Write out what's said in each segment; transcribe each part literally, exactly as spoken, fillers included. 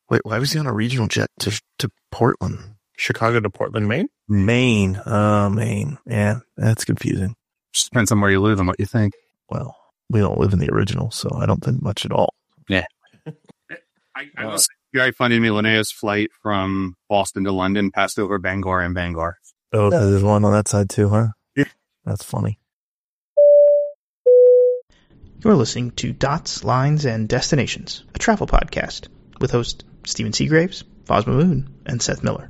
Wait, why was he on a regional jet to to Portland? Chicago to Portland, Maine? Maine. Uh, Maine. Yeah, that's confusing. Just depends on where you live and what you think. Well, we don't live in the original, so I don't think much at all. Yeah. I, I was very funny to me. Linnea's flight from Boston to London passed over Bangor and Bangor. Oh, there's one on that side too, huh? Yeah. That's funny. You're listening to Dots, Lines, and Destinations, a travel podcast with hosts Stephen Seagraves, Fosma Moon, and Seth Miller.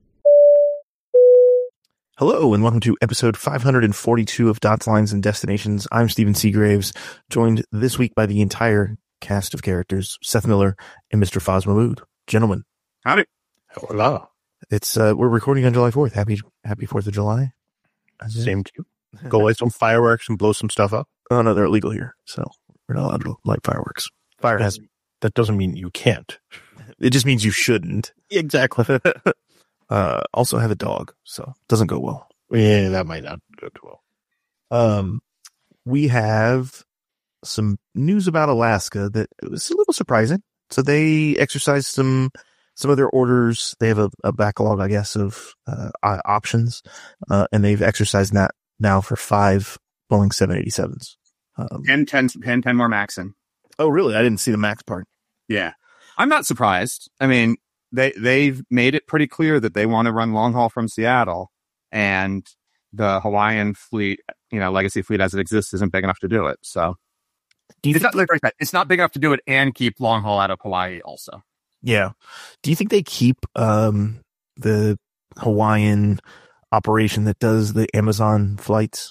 Hello, and welcome to episode five hundred forty-two of Dots, Lines, and Destinations. I'm Stephen Seagraves, joined this week by the entire cast of characters, Seth Miller and Mister Fosma Moon. Gentlemen. Howdy. Hola. It's, uh, we're recording on July fourth. Happy, happy fourth of July. Same to you. Go light some fireworks and blow some stuff up. Oh, no, they're illegal here, so we're not allowed to light fireworks. Fire has, That doesn't mean you can't. it just means you shouldn't. Exactly. uh, also have a dog, so it doesn't go well. Yeah, that might not go too well. Um, we have some news about Alaska that was a little surprising. So they exercised some, some of their orders. They have a, a backlog, I guess, of, uh, options, uh, and they've exercised that now for five Boeing seven eighty-sevens. Um, And ten, ten, ten more Maxin. oh, really? I didn't see the max part. Yeah. I'm not surprised. I mean, they, they've made it pretty clear that they want to run long haul from Seattle, and the Hawaiian fleet, you know, legacy fleet as it exists isn't big enough to do it. So Do you it's think, not, like, it's not big enough to do it and keep long haul out of Hawaii also. yeah. Do you think they keep, um, the Hawaiian operation that does the Amazon flights?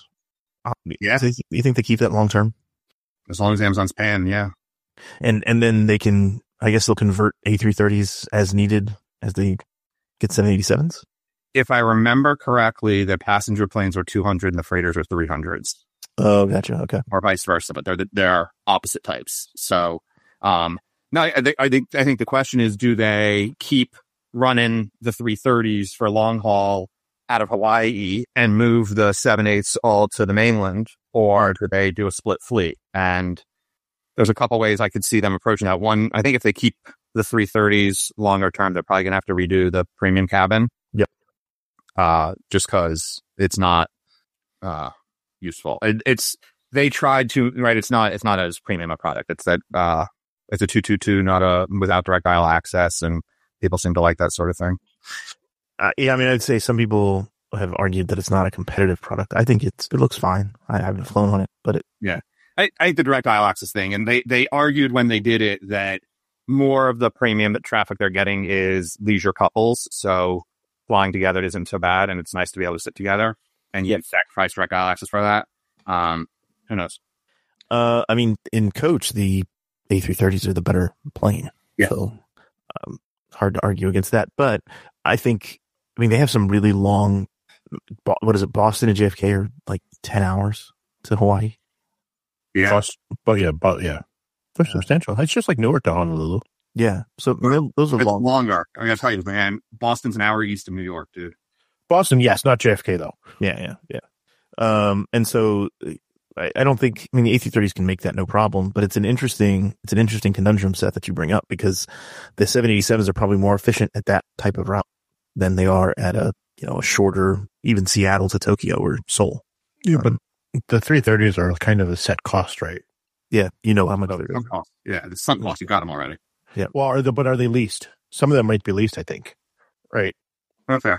Yeah. Do you think they keep that long term? As long as Amazon's paying, yeah. And, and then they can, I guess they'll convert A three thirties as needed as they get seven eighty-sevens. If I remember correctly, the passenger planes were two hundred and the freighters are three hundreds. Oh, gotcha. Okay. Or vice versa, but they're the, they're opposite types. So, um, now I think, I think, I think the question is, do they keep running the three thirties for long haul out of Hawaii and move the seven eights all to the mainland, or do they do a split fleet? And there's a couple ways I could see them approaching that. One, I think if they keep the three thirties longer term, they're probably going to have to redo the premium cabin. Yep. Uh, just cause it's not, uh, useful. It, it's, they tried to, right. It's not, it's not as premium a product. It's that, uh, it's a two two two, not a without direct aisle access. And people seem to like that sort of thing. Uh, yeah. I mean, I'd say some people have argued that it's not a competitive product. I think it's, it looks fine. I haven't flown on it, but it, yeah. I, I think the direct aisle access thing, and they, they argued when they did it that more of the premium traffic they're getting is leisure couples. So flying together isn't so bad, and it's nice to be able to sit together, and yet sacrifice direct aisle access for that. Um, who knows? uh, I mean, in coach, the A three thirties are the better plane. Yeah. So, um, hard to argue against that. But I think, I mean, they have some really long, what is it? Boston and J F K are like ten hours to Hawaii. Yeah. Cost, but yeah, but yeah. They're substantial. It's just like Newark to Honolulu. Yeah. So those are It's long. longer. I gotta tell you, man, Boston's an hour east of New York, dude. Boston, yes, not J F K though. Yeah. Yeah. Yeah. Um, and so I, I don't think, I mean, the A three thirties can make that no problem, but it's an interesting, it's an interesting conundrum set that you bring up, because the seven eighty-sevens are probably more efficient at that type of route than they are at a, you know, a shorter, even Seattle to Tokyo or Seoul. Yeah, but the three thirties are kind of a set cost, right? Yeah. You know how much Oh, they're sunk cost. Yeah, the sunk cost. You got them already. Well, are the, but are they leased? Some of them might be leased, I think. Right. Okay.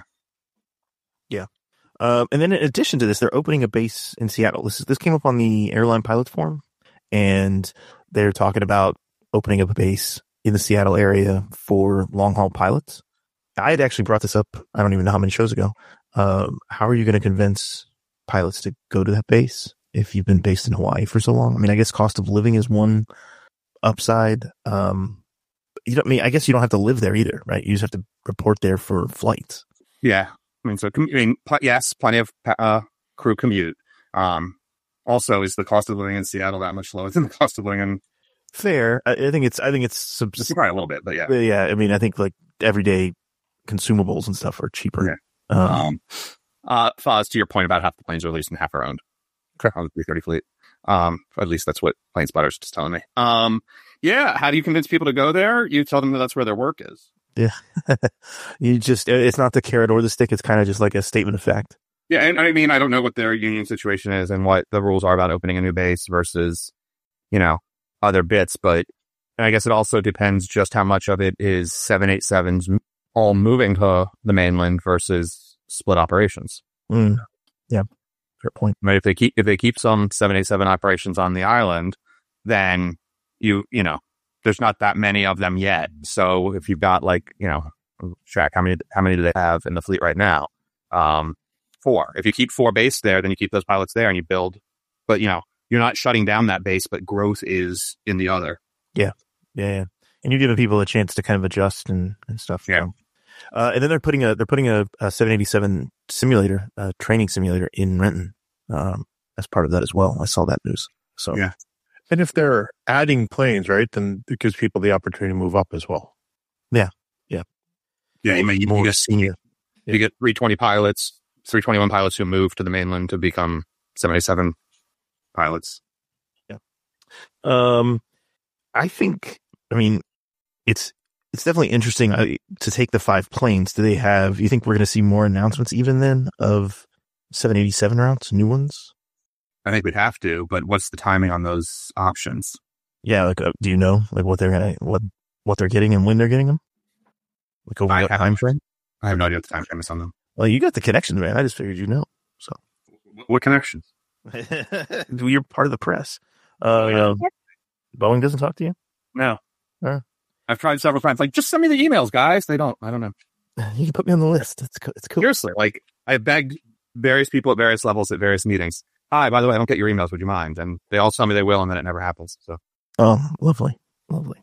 Um, and then in addition to this, they're opening a base in Seattle. This is, this came up on the airline pilots forum, and they're talking about opening up a base in the Seattle area for long haul pilots. I had actually brought this up, I don't even know how many shows ago. Um, how are you going to convince pilots to go to that base if you've been based in Hawaii for so long? I mean, I guess cost of living is one upside. Um, you don't I mean, I guess you don't have to live there either, right? You just have to report there for flights. Yeah. I mean, so, I mean, pl- yes, plenty of uh, crew commute. Um, also, is the cost of living in Seattle that much lower than the cost of living in? Fair. I, I think it's, I think it's, subs- Probably a little bit, but yeah. yeah. I mean, I think like everyday consumables and stuff are cheaper. Yeah. Um, Um, uh, Foz, to your point about half the planes are leased and half are owned. On the three thirty fleet. Um, at least that's what Plane Spotter's just telling me. Um, Yeah. How do you convince people to go there? You tell them that that's where their work is. Yeah. You just, it's not the carrot or the stick. It's kind of just like a statement of fact. Yeah. And I mean, I don't know what their union situation is and what the rules are about opening a new base versus, you know, other bits. But I guess it also depends just how much of it is seven eighty-sevens all moving to the mainland versus split operations. Mm. Yeah. Fair point. Right. If they keep, if they keep some seven eighty-seven operations on the island, then you, you know, there's not that many of them yet. So if you've got like, you know, Shaq, how many, how many do they have in the fleet right now? Um, four. If you keep four base there, then you keep those pilots there and you build, but you know, you're not shutting down that base, but growth is in the other. Yeah. Yeah. yeah. And you're giving people a chance to kind of adjust and, and stuff. Yeah. So. Uh, and then they're putting a, they're putting a, a seven eighty-seven simulator, a training simulator in Renton, um, as part of that as well. I saw that news. So, yeah. And if they're adding planes, right, then it gives people the opportunity to move up as well. Yeah. Yeah. Yeah. You, mean, you, More you, get, senior. you get three twenty pilots, three twenty-one pilots who move to the mainland to become seven eighty-seven pilots. Yeah. Um, I think, I mean, it's, it's definitely interesting uh, to take the five planes. Do they have, you think we're going to see more announcements even then of seven eighty-seven routes, new ones? I think we'd have to, but what's the timing on those options? Yeah. Like, uh, do you know like what they're going to, what, what they're getting and when they're getting them? Like over what time frame? I have no idea what the time frame is on them. Well, you got the connections, man. I just figured you know. So, what connections? You're part of the press. Uh, you know, Boeing doesn't talk to you? No. Uh, I've tried several times. Like, just send me the emails, guys. They don't. I don't know. You can put me on the list. It's co- it's cool. Seriously, like I begged various people at various levels at various meetings. Hi, by the way, I don't get your emails. Would you mind? And they all tell me they will, and then it never happens. So, oh, lovely, lovely.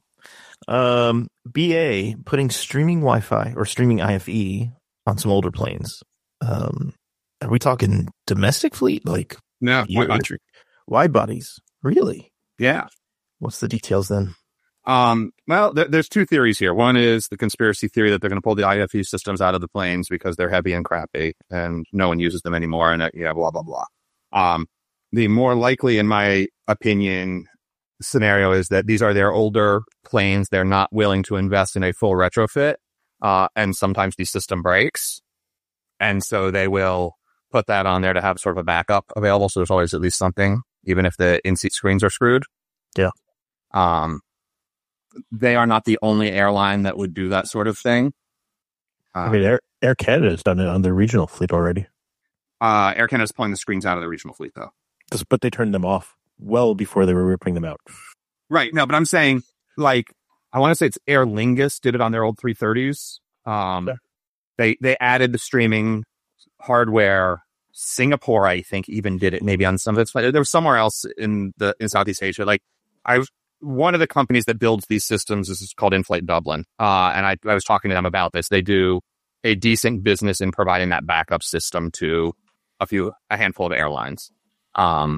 Um, B A putting streaming Wi-Fi or streaming I F E on some older planes. Um, are we talking domestic fleet, like no electric wide bodies? Really? Yeah. What's the details then? Um, well, th- there's two theories here. One is the conspiracy theory that they're going to pull the I F E systems out of the planes because they're heavy and crappy and no one uses them anymore. And uh, yeah, blah, blah, blah. Um, the more likely, in my opinion, scenario is that these are their older planes. They're not willing to invest in a full retrofit. Uh, and sometimes the system breaks. And so they will put that on there to have sort of a backup available. So there's always at least something, even if the in-seat screens are screwed. Yeah. Um, they are not the only airline that would do that sort of thing. Uh, I mean, Air, Air Canada has done it on their regional fleet already. Uh, Air Canada is pulling the screens out of the regional fleet, though. But they turned them off well before they were ripping them out. Right. No, but I'm saying, like, I want to say it's Aer Lingus did it on their old three thirties. Um, yeah. They they added the streaming hardware. Singapore, I think, even did it maybe on some of its. There was somewhere else in the in Southeast Asia. Like, I one of the companies that builds these systems is called Inflight Dublin, uh, and I, I was talking to them about this. They do a decent business in providing that backup system to a few, a handful of airlines. Um,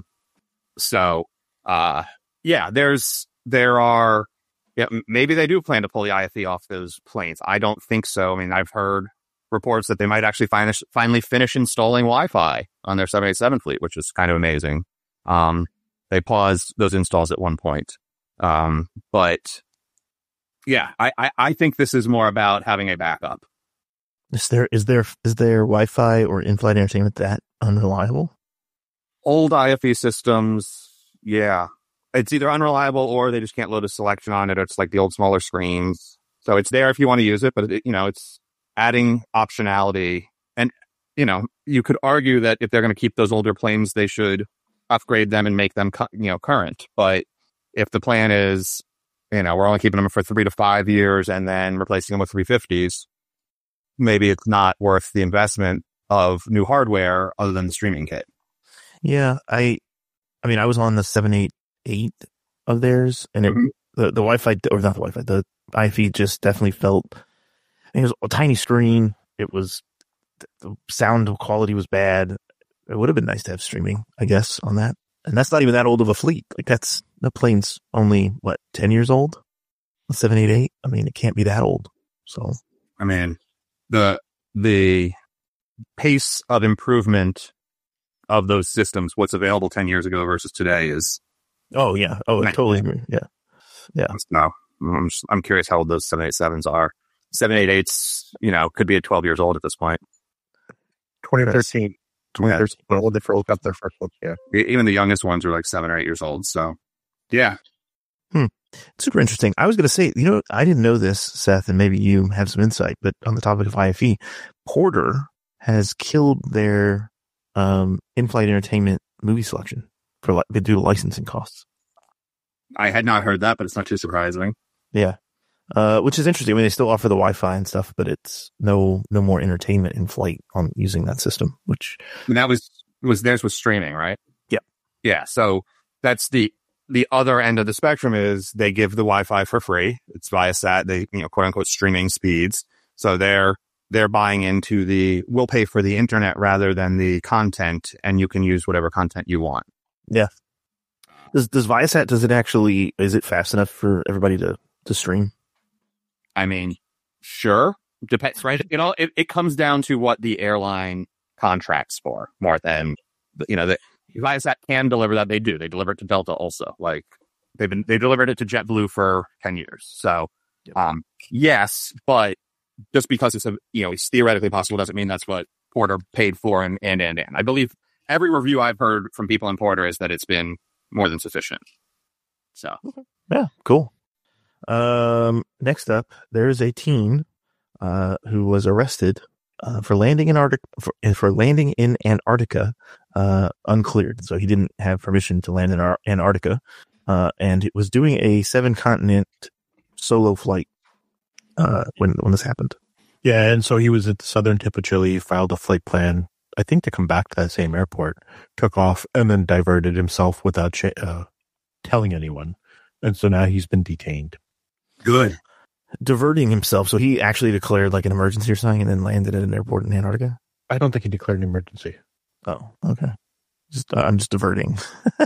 so, uh, yeah, there's, there are, yeah, maybe they do plan to pull the I F E off those planes. I don't think so. I mean, I've heard reports that they might actually finish, finally finish installing Wi-Fi on their seven eighty-seven fleet, which is kind of amazing. Um, they paused those installs at one point. Um, but yeah, I, I, I think this is more about having a backup. Is there, is there, is there Wi-Fi or in-flight entertainment that unreliable? Old I F E systems, yeah. It's either unreliable or they just can't load a selection on it. Or it's like the old smaller screens. So it's there if you want to use it, but it, you know, it's adding optionality. And, you know, you could argue that if they're going to keep those older planes, they should upgrade them and make them, you know, current. But if the plan is, you know, we're only keeping them for three to five years and then replacing them with three fifties, maybe it's not worth the investment of new hardware other than the streaming kit. Yeah, I, I mean, I was on the seven eighty-eight of theirs, and it, mm-hmm. the, the Wi-Fi, or not the Wi-Fi, the I F E just definitely felt, I mean, it was a tiny screen. It was, the sound quality was bad. It would have been nice to have streaming, I guess, on that. And that's not even that old of a fleet. Like, that's, the plane's only, what, ten years old? The seven eighty-eight? I mean, it can't be that old. So, I mean, the, the pace of improvement of those systems, what's available ten years ago versus today is. Oh, yeah. Oh, I totally agree. Yeah. Yeah. No, I'm just, I'm curious how old those seven eighty-sevens are. seven eighty-eights, you know, could be at twelve years old at this point. twenty thirteen. twenty thirteen. Yeah. When they first got their first book, yeah. Even the youngest ones are like seven or eight years old. So, yeah. Hmm. Super interesting. I was going to say, you know, I didn't know this, Seth, and maybe you have some insight, but on the topic of I F E, Porter has killed their um, in-flight entertainment movie selection for li- due to licensing costs. I had not heard that, but it's not too surprising. Yeah. Uh, which is interesting. I mean, they still offer the Wi-Fi and stuff, but it's no, no more entertainment in flight on using that system, which. And that was, was theirs was streaming, right? Yeah. Yeah. So that's the, the other end of the spectrum is they give the Wi-Fi for free. It's Viasat. They, you know, quote unquote streaming speeds. So they're, they're buying into the, we'll pay for the internet rather than the content, and you can use whatever content you want. Yeah. Does, does Viasat, does it actually, is it fast enough for everybody to, to stream? I mean, sure. Depends, right? You know, it, it comes down to what the airline contracts for more than, you know, the Viasat can deliver that. They do. They deliver it to Delta also. Like they've been, they delivered it to JetBlue for ten years. So, um, yes, but just because it's a, you know, it's theoretically possible doesn't mean that's what Porter paid for and, and, and, and. I believe every review I've heard from people in Porter is that it's been more than sufficient. So, yeah, cool. Um, next up, there's a teen, uh, who was arrested, uh, for landing in Arctic, for, for landing in Antarctica, uh, uncleared. So he didn't have permission to land in Ar- Antarctica, uh, and it was doing a seven continent solo flight, uh, when, when this happened. Yeah. And so he was at the southern tip of Chile, filed a flight plan, I think to come back to that same airport, took off, and then diverted himself without, ch- uh, telling anyone. And so now he's been detained. good. Diverting himself. So he actually declared like an emergency or something and then landed at an airport in Antarctica? I don't think he declared an emergency. Oh, okay. Just, uh, I'm just diverting.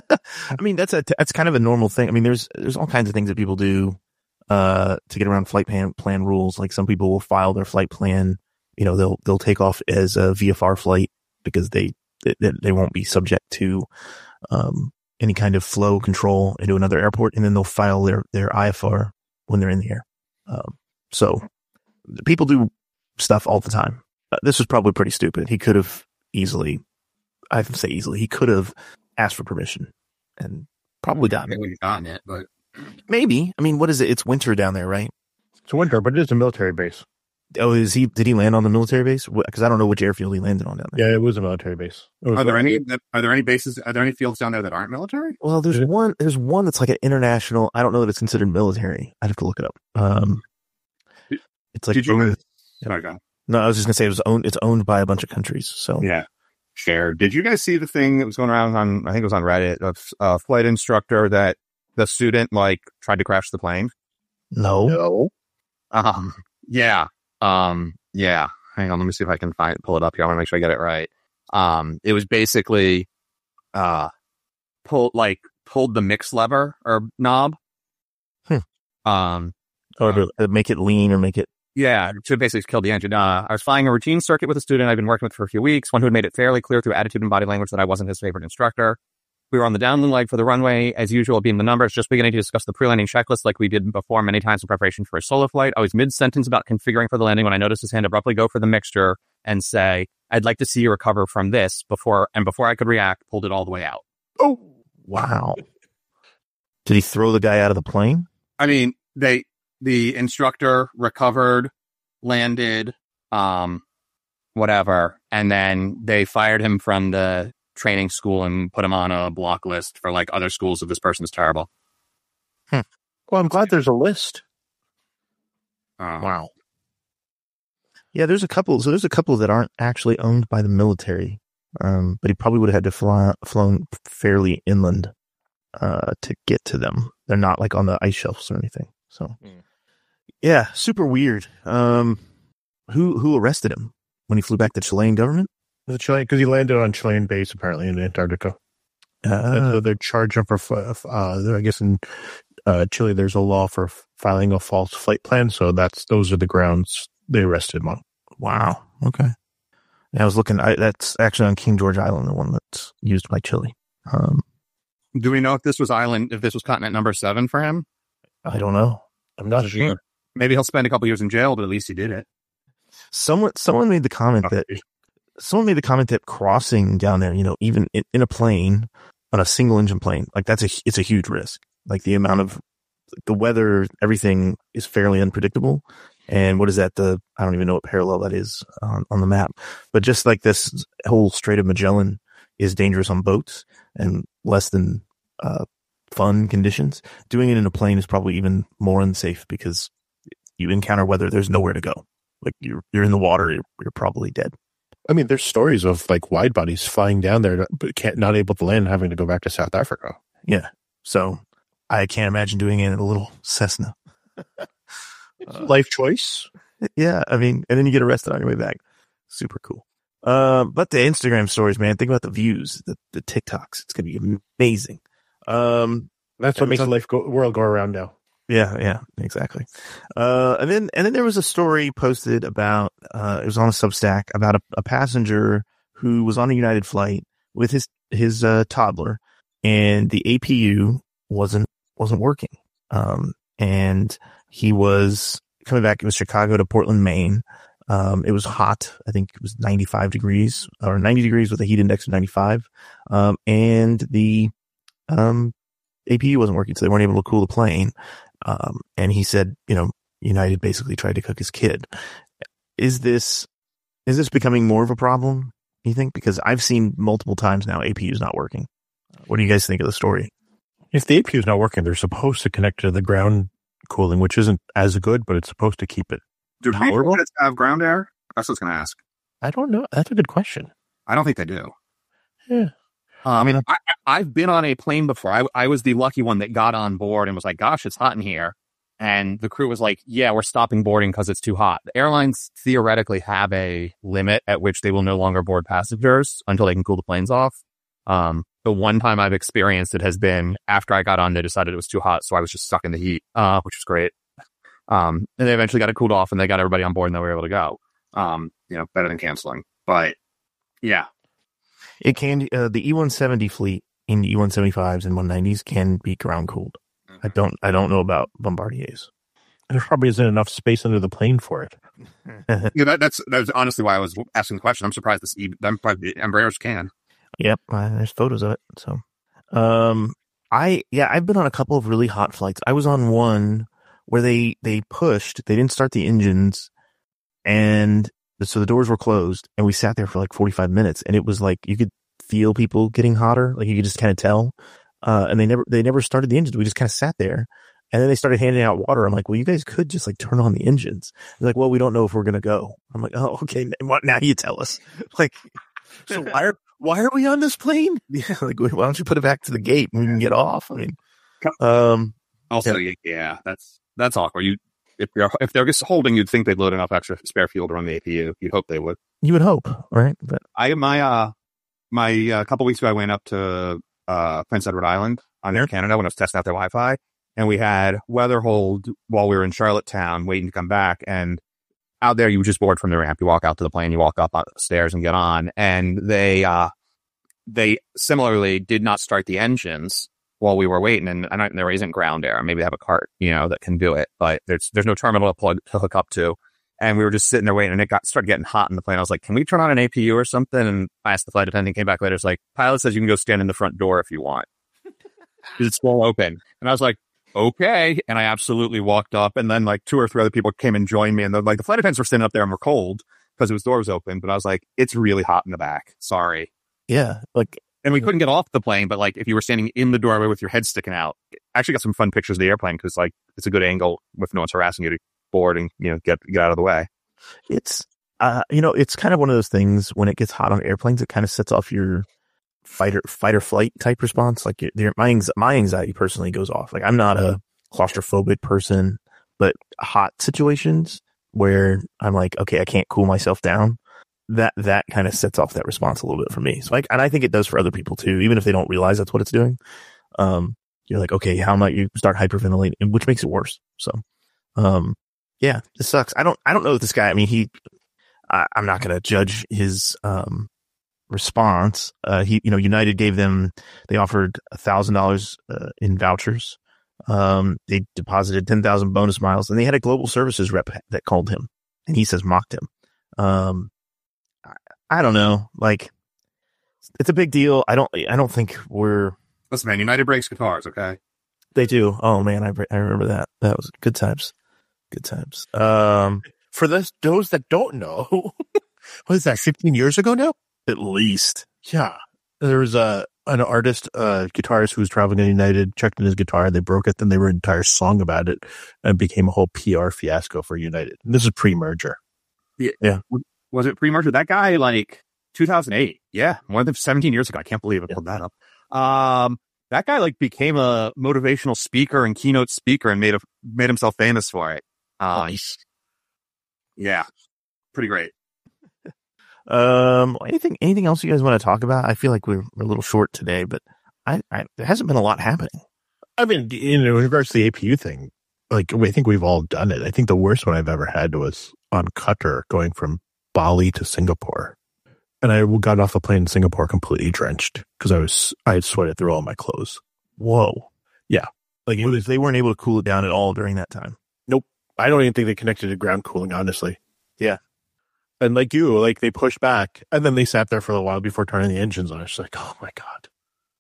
I mean, that's a, that's kind of a normal thing. I mean, there's, there's all kinds of things that people do, uh, to get around flight plan, plan rules. Like some people will file their flight plan. You know, they'll, they'll take off as a V F R flight because they, they, they won't be subject to, um, any kind of flow control into another airport. And then they'll file their, their I F R when they're in the air. Um, so people do stuff all the time. Uh, this was probably pretty stupid. He could have easily, I have to say easily, he could have asked for permission and probably gotten it. Maybe we've gotten it, but Maybe. I mean, what is it? It's winter down there, right? It's winter, but it is a military base. Oh, is he, did he land on the military base? Because I don't know which airfield he landed on down there. Yeah, it was a military base. It was are there any, that, are there any bases, are there any fields down there that aren't military? Well, there's one, there's one that's like an international, I don't know that it's considered military. I'd have to look it up. Um, it's like, Did you, owned, sorry, go on. no, I was just gonna say it was owned, it's owned by a bunch of countries. So Yeah. Share. Did you guys see the thing that was going around on, I think it was on Reddit, of a flight instructor that the student like tried to crash the plane? no. No. Um, yeah. Um, yeah. Hang on. Let me see if I can find, pull it up here. I want to make sure I get it right. Um, it was basically, uh, pull, like pulled the mix lever or knob. Hmm. Um, Or to make it lean or make it. Yeah, to basically kill the engine. Uh, I was flying a routine circuit with a student I've been working with for a few weeks, one who had made it fairly clear through attitude and body language that I wasn't his favorite instructor. We were on the downwind leg for the runway, as usual, being the numbers, just beginning to discuss the pre-landing checklist like we did before many times in preparation for a solo flight. I was mid-sentence about configuring for the landing when I noticed his hand abruptly go for the mixture and say, I'd like to see you recover from this before, and before I could react, pulled it all the way out. Oh, wow. Did he throw the guy out of the plane? I mean, they, the instructor recovered, landed, um, whatever, and then they fired him from the training school and put him on a block list for like other schools if this person is terrible. Hmm. Well, I'm glad there's a list. Uh, Wow. Yeah, there's a couple. So there's a couple that aren't actually owned by the military. Um, but he probably would have had to fly, flown fairly inland, uh, to get to them. They're not like on the ice shelves or anything. So, Mm. yeah, super weird. Um, who, who arrested him when he flew back to Chilean government? The Chilean, because he landed on Chilean base apparently in Antarctica. And Uh, so they're charged him for, uh, I guess in uh, Chile, there's a law for filing a false flight plan. So that's, those are the grounds they arrested him on. wow. Okay. Yeah, I was looking, I, that's actually on King George Island, the one that's used by Chile. Um, do we know if this was island, if this was continent number seven for him? I don't know. I'm not sure. Maybe he'll spend a couple years in jail, but at least he did it. Someone, someone made the comment that someone made the comment that crossing down there, you know, even in, in a plane, on a single engine plane, like that's a, it's a huge risk. Like the amount of the weather, everything is fairly unpredictable. And what is that? The, I don't even know what parallel that is on, on the map, but just like this whole Strait of Magellan is dangerous on boats and less than, uh, fun conditions. Doing it in a plane is probably even more unsafe because you encounter weather, there's nowhere to go. Like you're, you're in the water, you're, you're probably dead. I mean, there's stories of like wide bodies flying down there, but can't, not able to land and having to go back to South Africa. Yeah. So I can't imagine doing it in a little Cessna. uh, Life choice. Yeah. I mean, and then you get arrested on your way back. Super cool. Um, but the Instagram stories, man, think about the views, the, the TikToks. It's going to be amazing. Um, That's what makes the life go, world go around now. Yeah, yeah, exactly. Uh, and then, and then there was a story posted about, uh, it was on a Substack about a, a passenger who was on a United flight with his, his, uh, toddler, and the A P U wasn't, wasn't working. Um, and he was coming back. It was Chicago to Portland, Maine. Um, it was hot. I think it was ninety-five degrees or ninety degrees with a heat index of ninety-five. Um, and the, um, A P U wasn't working, so they weren't able to cool the plane. Um, and he said, you know, United basically tried to cook his kid. Is this, is this becoming more of a problem, you think? Because I've seen multiple times now A P U's not working. What do you guys think of the story? If the A P U is not working, they're supposed to connect to the ground cooling, which isn't as good, but it's supposed to keep it Do tolerable. people have ground air? That's what I was going to ask. I don't know. That's a good question. I don't think they do. Yeah. Uh, I mean, I, I've been on a plane before. I, I was the lucky one that got on board and was like, gosh, it's hot in here. And the crew was like, yeah, we're stopping boarding because it's too hot. The airlines theoretically have a limit at which they will no longer board passengers until they can cool the planes off. Um, the one time I've experienced it has been after I got on, they decided it was too hot. So I was just stuck in the heat, uh, which was great. Um, and they eventually got it cooled off and they got everybody on board and they were able to go. Um, you know, better than canceling. But yeah. It can, uh, the E one seventy fleet in E one seventy-fives and one nineties can be ground cooled. I don't, I don't know about Bombardiers. There probably isn't enough space under the plane for it. Yeah, that, that's that's honestly why I was asking the question. I'm surprised this I'm surprised the Embraers can. Yep, uh, there's photos of it. So, um, I yeah, I've been on a couple of really hot flights. I was on one where they they pushed, they didn't start the engines, and so the doors were closed, and we sat there for like forty-five minutes, and it was like you could feel people getting hotter, like you could just kind of tell. Uh, and they never they never started the engines. We just kind of sat there. And then they started handing out water. I'm like, well, you guys could just like turn on the engines. They're like, well, we don't know if we're going to go. I'm like, oh, okay. What, now you tell us. Like, So why are, why are we on this plane? yeah, like, why don't you put it back to the gate and we can get off? I mean, um, Also, yeah, yeah that's, that's awkward. You, if you're, if they're just holding, you'd think they'd load enough extra spare fuel to run the A P U. You'd hope they would. you would hope, right? But I, my, uh, my, a uh, couple weeks ago, I went up to, uh, Prince Edward Island on Air Canada when I was testing out their Wi-Fi. And we had weather hold while we were in Charlottetown waiting to come back. And out there, you just board from the ramp. You walk out to the plane, you walk up the stairs and get on. And they, uh, they similarly did not start the engines while we were waiting. And, and there isn't ground air. Maybe they have a cart, you know, that can do it, but there's, there's no terminal to plug to hook up to. And we were just sitting there waiting and it got started getting hot in the plane. I was like, can we turn on an A P U or something? And I asked the flight attendant, came back later. It's like, pilot says you can go stand in the front door if you want. It's still open. And I was like, okay. And I absolutely walked up, and then like two or three other people came and joined me, and the, like the flight attendants were standing up there and were cold because it was doors open. But I was like, it's really hot in the back. Sorry. yeah, like, And we couldn't get off the plane, but like if you were standing in the doorway with your head sticking out, I actually got some fun pictures of the airplane because like it's a good angle with no one's harassing you to board and, you know, get get out of the way. it's, uh, you know, it's kind of one of those things when it gets hot on airplanes, it kind of sets off your fighter, fight or flight type response. Like your, my, anxiety, my anxiety personally goes off. Like I'm not a claustrophobic person, but hot situations where I'm like, okay, I can't cool myself down. That, that kind of sets off that response a little bit for me. So like, and I think it does for other people too, even if they don't realize that's what it's doing. Um, you're like, okay, how might you start hyperventilating, which makes it worse. So, um, yeah, it sucks. I don't, I don't know this guy. I mean, he, I, I'm not going to judge his, um, response. Uh, he, you know, United gave them, they offered a thousand dollars, uh, in vouchers, Um, they deposited ten thousand bonus miles, and they had a global services rep that called him, and he says mocked him. Um, I, I don't know. Like, it's a big deal. I don't. I don't think we're. Listen, man. United breaks guitars. Okay. They do. Oh man, I I remember that. That was good times. Good times. Um, For this, those that don't know, what is that? Fifteen years ago now? at least. Yeah, there was a an artist, uh, guitarist who was traveling in United, checked in his guitar, they broke it, then they wrote an entire song about it, and it became a whole P R fiasco for United. And this is pre-merger. Yeah. Yeah. Was it pre-merger? That guy, like two thousand eight. Yeah, more than seventeen years ago. I can't believe I pulled that up. Um, that guy like became a motivational speaker and keynote speaker and made a made himself famous for it. Um, Nice. Yeah, pretty great. Um, anything anything else you guys want to talk about? I feel like we're, we're a little short today, but I, I there hasn't been a lot happening. I mean, in regards to the A P U thing, like, I think we've all done it. I think the worst one I've ever had was on Qatar going from Bali to Singapore. And I got off the plane in Singapore completely drenched because I was, I had sweated through all my clothes. Whoa. Yeah. Like, it was, they weren't able to cool it down at all during that time. I don't even think they connected to ground cooling, honestly. Yeah. And like you, like they pushed back and then they sat there for a while before turning the engines on. It's like, oh my God.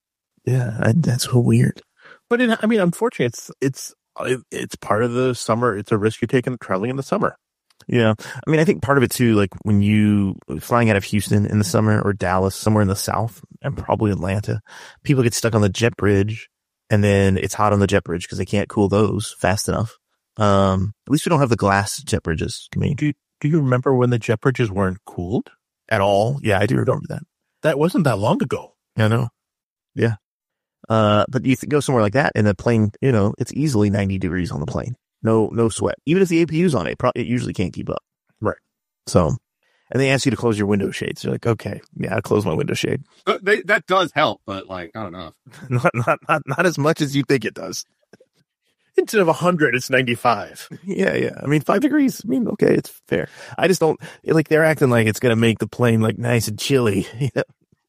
Yeah, I, that's so weird. But it, I mean, unfortunately, it's, it's, it's part of the summer. It's a risk you take in traveling in the summer. Yeah. I mean, I think part of it too, like when you flying out of Houston in the summer or Dallas, somewhere in the South and probably Atlanta, people get stuck on the jet bridge and then it's hot on the jet bridge because they can't cool those fast enough. Um, at least we don't have the glass jet bridges. I mean, Do, do you remember when the jet bridges weren't cooled? at all. Yeah, I do remember that. That wasn't that long ago. I know. Yeah. Uh, but you th- go somewhere like that and the plane, you know, it's easily ninety degrees on the plane. No, no sweat. Even if the A P U's on it, pro- it usually can't keep up. Right. So, and they ask you to close your window shades. You're like, okay, yeah, I'll close my window shade. But they, that does help, but like, I don't know. not, not, not, not as much as you think it does. Instead of one hundred, it's ninety-five. Yeah, yeah. I mean, five degrees. I mean, okay, it's fair. I just don't, like, they're acting like it's going to make the plane, like, nice and chilly. It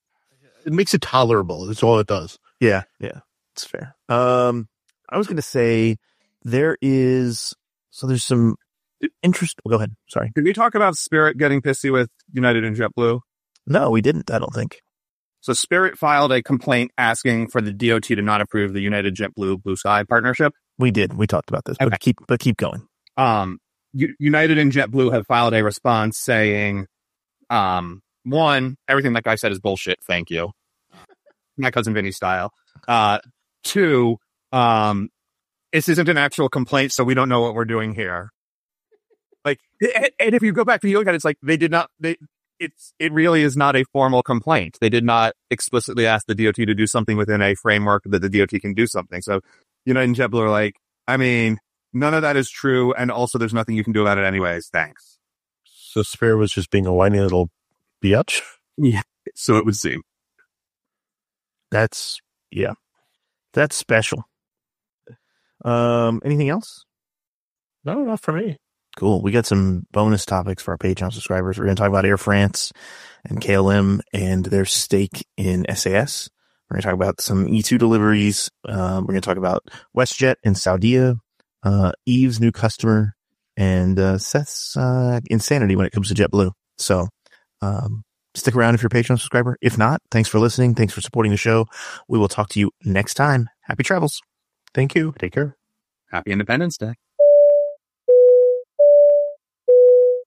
makes it tolerable. That's all it does. Yeah, yeah. It's fair. Um, I was going to say there is, so there's some interest. Go ahead. Sorry. Did we talk about Spirit getting pissy with United and JetBlue? No, we didn't. I don't think. So Spirit filed a complaint asking for the D O T to not approve the United JetBlue Blue Sky partnership. We did. We talked about this, Okay. but keep, but keep going. Um, U- United and JetBlue have filed a response saying, um, one, everything that guy said is bullshit. Thank you. My cousin Vinny style. Uh, two, um, this isn't an actual complaint, so we don't know what we're doing here. Like, and, and if you go back to the look at it, it's like they did not, they, it's, it really is not a formal complaint. They did not explicitly ask the D O T to do something within a framework that the D O T can do something. So, United and JetBlue are like, I mean, none of that is true, and also there's nothing you can do about it anyways. Thanks. So Spirit was just being a whiny little biatch. Yeah. So it would seem. That's, yeah, that's special. Um, anything else? No, not for me. Cool. We got some bonus topics for our Patreon subscribers. We're going to talk about Air France and K L M and their stake in S A S. We're going to talk about some E two deliveries. Um, we're going to talk about WestJet and Saudia, uh, Eve's new customer, and uh, Seth's uh, insanity when it comes to JetBlue. So um, stick around if you're a Patreon subscriber. If not, thanks for listening. Thanks for supporting the show. We will talk to you next time. Happy travels. Thank you. Take care. Happy Independence Day.